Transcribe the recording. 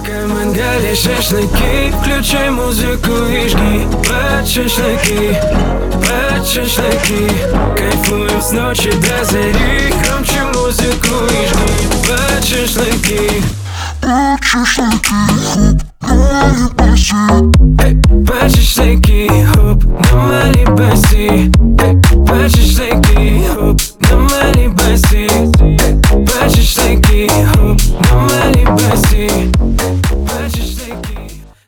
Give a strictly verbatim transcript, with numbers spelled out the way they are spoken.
Пока мангали шашлыки, включай музыку и жги. Под шашлыки, под шашлыки, кайфуем с ночи до зари. Громче музыку и жги. Под шашлыки, под шашлыки, эй, под шашлыки.